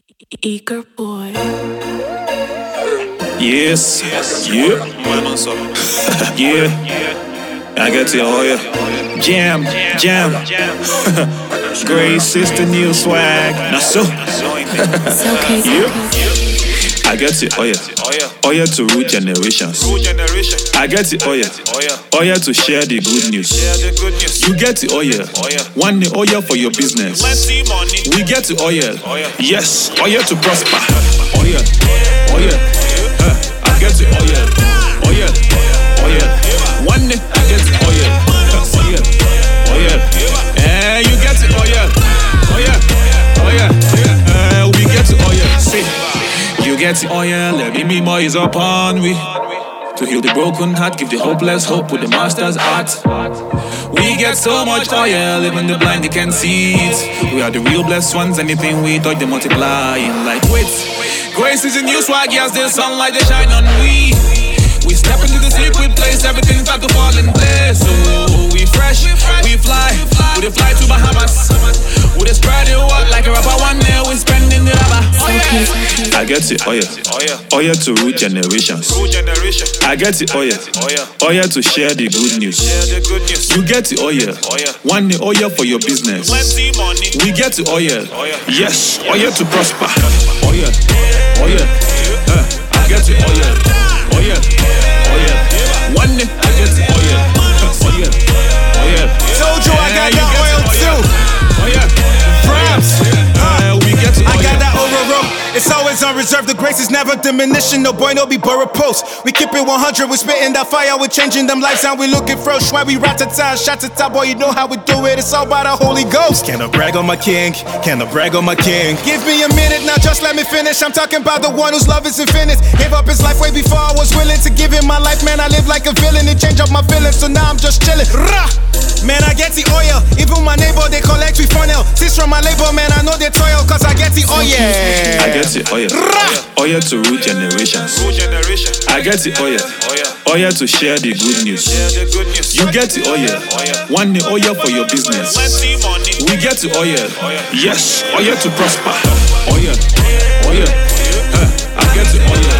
Eager boy. Yes, yeah, yeah. I get it, oh yeah. Jam. Grace is the new swag. Now so, It's okay. yeah. I get it, oh yeah. Oh yeah to root generations. I get it, oh yeah. Oh yeah to share the good news. You get it, oh yeah. One day, oh yeah for your business. We get it, oh yeah. Yes, oh yeah to prosper. Oh yeah, oh yeah. I get it, oh yeah. Oh yeah, oh yeah. One day, I get it, oh yeah. Oh yeah, oh yeah. And you get it, oh yeah. Oh yeah, oh yeah. We get it, oh yeah. See, you get it, oh yeah. Let me more is upon we. To heal the broken heart, give the hopeless hope with the master's art. We get so much oil, even the blind they can see it. We are the real blessed ones, anything we touch they multiplying like wait. Grace is a new swag, yes, the sunlight they shine on we. We step into the secret place, everything start to fall in place. So we fresh, we fly, we fly to Bahamas. We spread it out like a rapper, one day we spending the rubber. Oh yeah, I get it, oh yeah. Oh yeah to root generations. I get it, oh yeah. Oh yeah to share the good news. You get it, oh yeah. One day, oh yeah for your business. We get it, oh yeah. Yes, oh yeah to prosper. Oh yeah, oh yeah. I get it, oh yeah. Oh yeah, oh yeah. One day, I get it, oh yeah. Oh yeah, oh yeah. Told you I got that oil too. Oh yeah, Props. we get it, oh I got yeah. that overall. It's always on reserve. The grace is never diminishing. No boy, no be borough post. We keep it 100. We spitting that fire. We changing them lives and we looking fresh. Why we rat-a-tat, shot-a-tat, boy, you know how we do it. It's all by the Holy Ghost. Can I brag on my king? Can I brag on my king? Give me a minute now, just let me finish. I'm talking about the one whose love is infinite. Gave up his life way before I was willing to give him my life. Man, I live like a villain. It changed up my feelings, so now I'm just chilling. Rah! Man, I get the oil. Even my neighbor, they collect we funnel. Sis from my label, man, I know they toil, cause I get the oil. I get it, oh yeah. Oh yeah to root generations. I get it, oh yeah. Oh yeah to share the good news. You get it, oh yeah. One day, oh yeah for your business. We get it, oh yeah. Yes, oh yeah to prosper. Oh yeah, oh yeah. I get it, oh yeah.